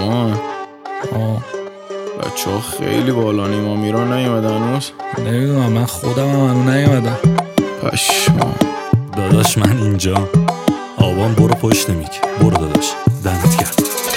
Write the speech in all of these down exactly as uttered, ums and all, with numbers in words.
مامان آه بچه ها خیلی بالا نیما میران نیومدن هنوز؟ نمیدونم، من خودم هم هنو نیومدم. پشما داداش من اینجا. آبان برو پشت میک، برو داداش، دمت گرم.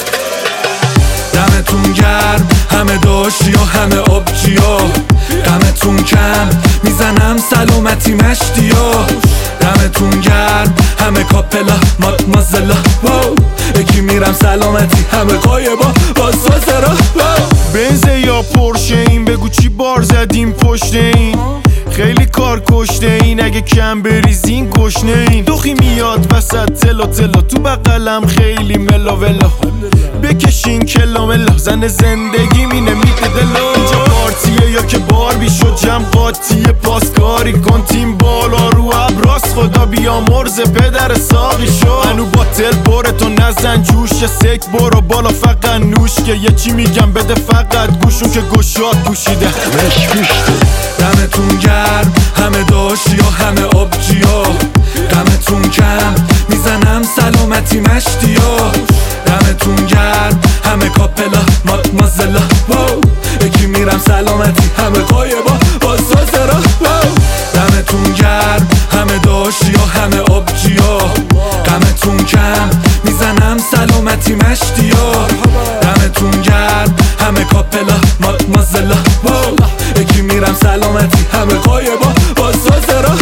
دمتون گرم همه داشتی و همه آبجیا، دمتون کم میزنم سلامتی مشتیا. دمتون گرم همه کاپلا مادمازلا، واو یکی میرم سلامتی همه قایبا با سازرا. بنزه یا پرشه این بگو چی بار زدیم پشت این، خیلی کار کشته این، اگه کم بریزین گشنه این. دوخی میاد وسط تلا تلا تو بقلم خیلی ملا ولا، بکشین کلا ملا زن زندگی مینه میده دلا. اینجا پارتیه یا که بار بیشو جمع قاطیه، پاسکاری کن تیم بالا رو ابراز، خدا بیا مرز پدر ساقی شو. منو باتل بره تو نزن جوش، سک برو بالا فقط نوش، که یه چی میگم بده فقط گوشون که گشاد پوشیده مش پوشته. دمتون گرم همه داشتی و همه آبجیا، دمتون کم میزنم سلامتی مشتیا. دمتون گرم همه کاپلا مادمازلا، واو یکی میرم سلامتی همه قایبا با سازرا. دمتون گرم همه داشتی و همه آبجیا، دمتون کم میزنم سلامتی مشتیا. دمتون گرم همه کاپلا مادمازلا، واو یکی میرم سلامتی همه قایبا با سازرا.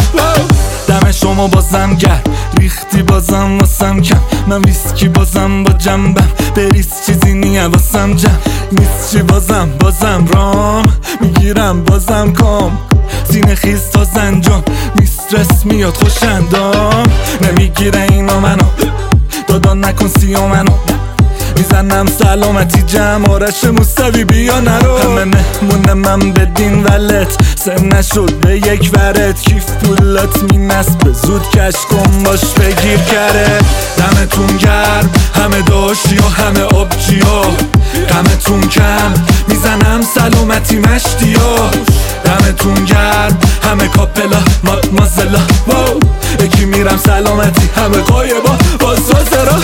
دم شما بازم گرم ریختی بازم واسم کم، من ویسکی بازم با جنبم بریز چیزی نیه واسم جم. نیست چی بازم بازم رام میگیرم بازم کام، سینه خیز تا زنجان میسترس میاد خوشندام. نمیگیره اینا منو دادا نکن سیا منو، میزنم سلامتی جمع آرش موسوی بیا نرو. همه مهمون من بدین ولت سم نشد به یک ورد، کیف پولات می نسبه زود کش کن باش بگیر کره. دمتون گرم همه داشتی و همه آبجیا، دمتون کم میزنم سلامتی مشتیا. دمتون گرم همه کاپلا مادمازلا، واو یکی میرم سلامتی همه قایبا با سازرا.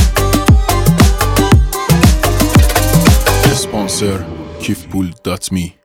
Sponsor kif pool dot me